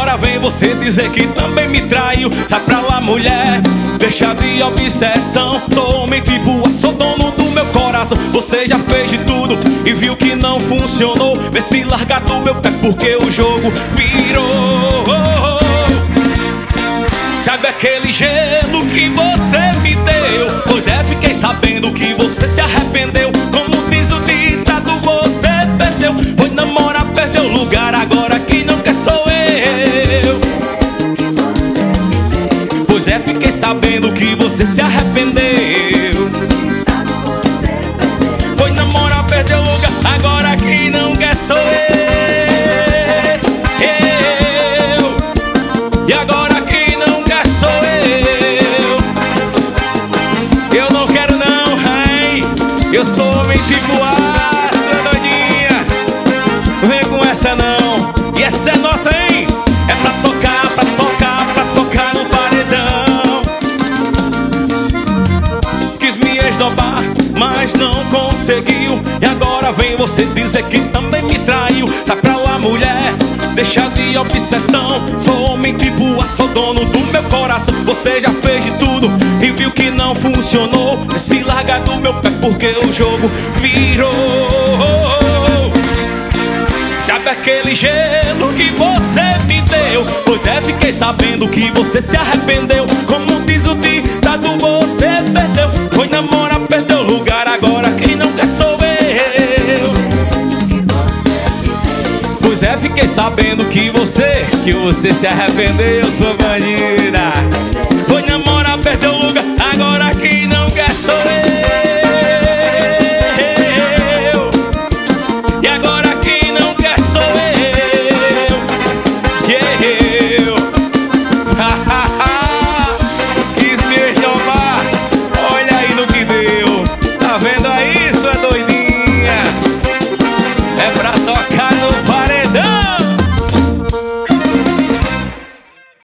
agora vem você dizer que também me traiu. Sai pra lá, mulher, deixa de obsessão. Sou homem tipo A, sou dono do meu coração. Você já fez de tudo e viu que não funcionou. Vê se larga do meu pé porque o jogo virou. Sabe aquele gelo que você me deu? Pois é, fiquei sabendo que você se arrependeu. Como diz o ditado, você perdeu. Foi namorar, perdeu lugar, agora quem não quer sou eu. Pois é, fiquei sabendo que você se arrependeu. Foi namorar, perdeu lugar, agora quem não quer sou eu. E agora quem não quer sou eu. Eu não quero não, hein? Eu sou homem tipo A, sua doidinha. Vem com essa não. E essa é nossa, hein? É pra tocar, pra tocar, pra tocar no paredão. Quis me esnobar, mas não conseguiu. E agora vem você dizer que também me traiu. Sai pra lá, mulher, deixa de obsessão. Sou homem tipo A, sou dono do meu coração. Você já fez de tudo e viu que não funcionou. Se larga do meu pé porque o jogo virou. Sabe aquele gelo que você me deu? Pois é, fiquei sabendo que você se arrependeu. Como diz o ditado, você perdeu. Foi namorar, perdeu lugar, agora quem não quer sou eu. Pois é, fiquei sabendo que você se arrependeu, sua bandida. Foi namorar, perdeu lugar, agora quem não quer sou eu.